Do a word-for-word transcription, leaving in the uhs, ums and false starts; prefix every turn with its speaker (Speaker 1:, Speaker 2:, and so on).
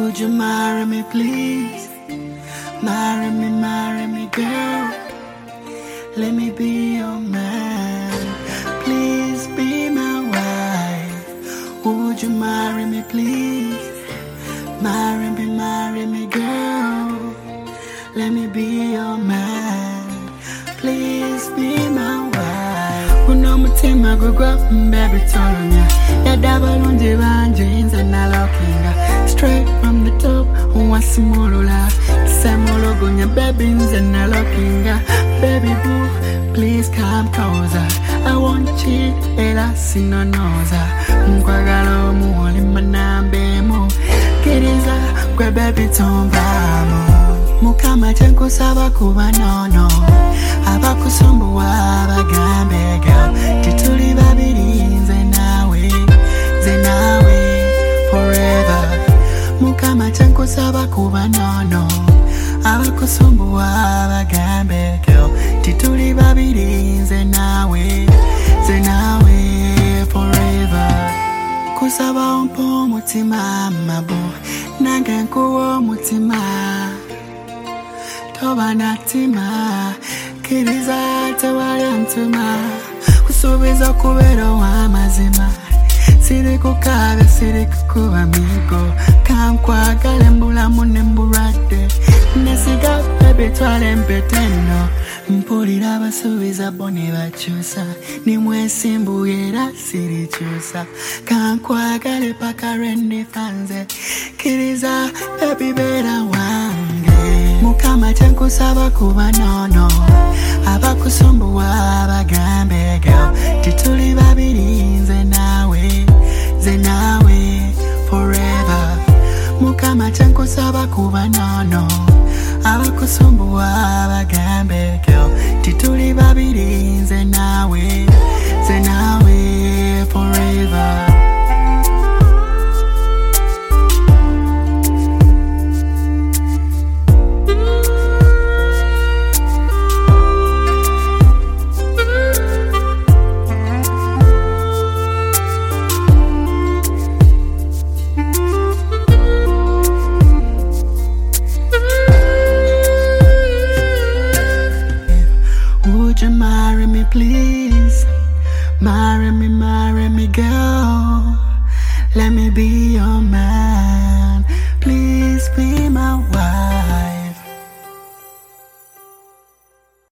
Speaker 1: Would you marry me, please? Marry me, marry me, girl. Let me be your man. Please be my wife. Would you marry me, please? Marry me, marry me, girl. Let me be your man. Please be my wife. Uno mutima gugwa baby tolonya. Ya dabalunje banje inze nalokinga. Straight from the top, wasimulula. Samologonya baby inze nalokinga. Baby boo, please come closer. I want you, ela sinonoza. Nkwagala omuwoli manambemo. Kiriza kwe baby tombamo. Mukama chenkusaba kuba nono. Abakusumbuwa abagambe girl. Tituli babiri nze nawe, nze nawe forever. Mukama chenkusaba kuba nono. Abakusumbuwa abagambe girl. Tituli babiri nze nawe, nze nawe forever. Kusaba ompo mutima mabu. Nange nkuwa mutima. Toba natima. Kiriza tewali ntuma. Kusubiza kubera wa mazima. Siri kukabe siri kukuba migo. Kankwagala mbulamu nemburade. Nesiga baby twale mpeteno. Mpulira abasubiza bone bakyusa. Nimwesimbuye era sirikyusa. Kankwagale paka rendifanze. Kiriza baby bera wange. Mukama chenkusaba kuba nono. Abakusumbuwa abagambe girl. Tituli babiri nze nawe, nze nawe forever. Mukama chenkusaba kuba nono. Abakusumbuwa abagambe girl. Tituli babiri nze nawe, nze nawe forever. Would you marry me, please? Marry me, marry me, girl. Let me